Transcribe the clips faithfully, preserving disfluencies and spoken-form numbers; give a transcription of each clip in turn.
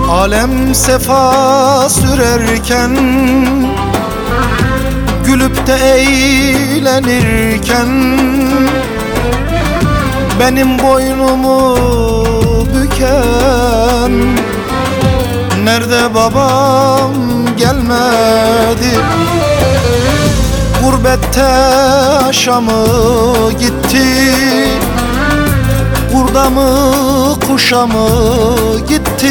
Alem sefa sürerken, gülüp de eğlenirken, benim boynumu büken nerede babam gelmedi. Gurbette aşamı gitti, kurda mı kuşa mı gitti,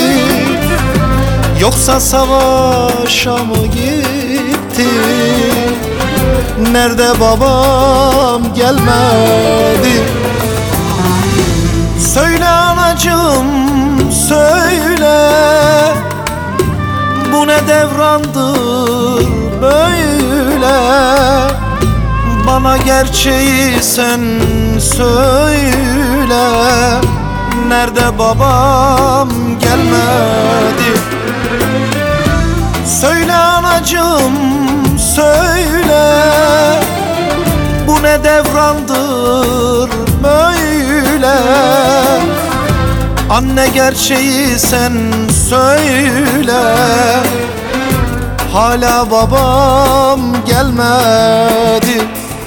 yoksa savaşa mı gitti? Nerede babam gelmedi? Söyle anacığım söyle, bu ne devrandır böyle? Bana gerçeği sen söyle, nerede babam gelmedi? Söyle anacığım söyle, bu ne devrandır böyle? Anne gerçeği sen söyle, hala babam gelmedi.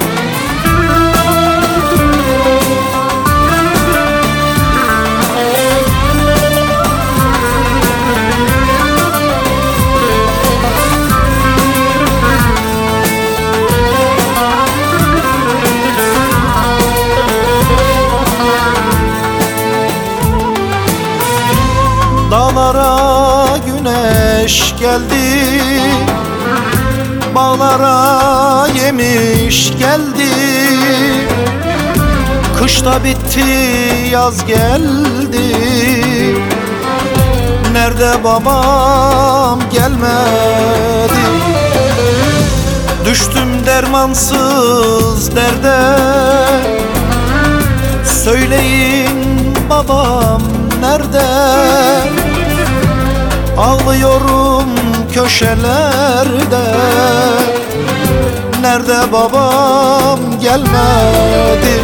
Dağlara güneş geldi, bağlara yemiş geldi. Kış da bitti, yaz geldi, nerede babam gelmedi? Düştüm dermansız derde, söyleyin babam nerede? Ağlıyorum köşelerde, nerede babam gelmedi?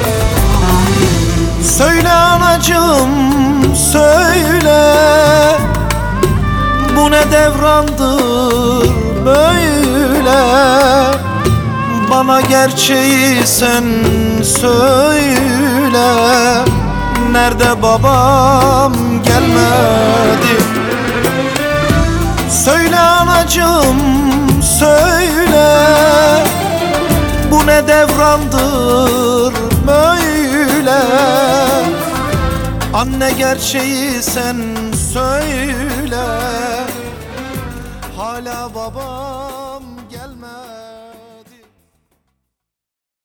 Söyle anacığım söyle, bu ne devrandır böyle? Bana gerçeği sen söyle, nerede babam gelmedi? Söyle anacığım söyle, bu ne devrandır böyle? Anne gerçeği sen söyle, hala babam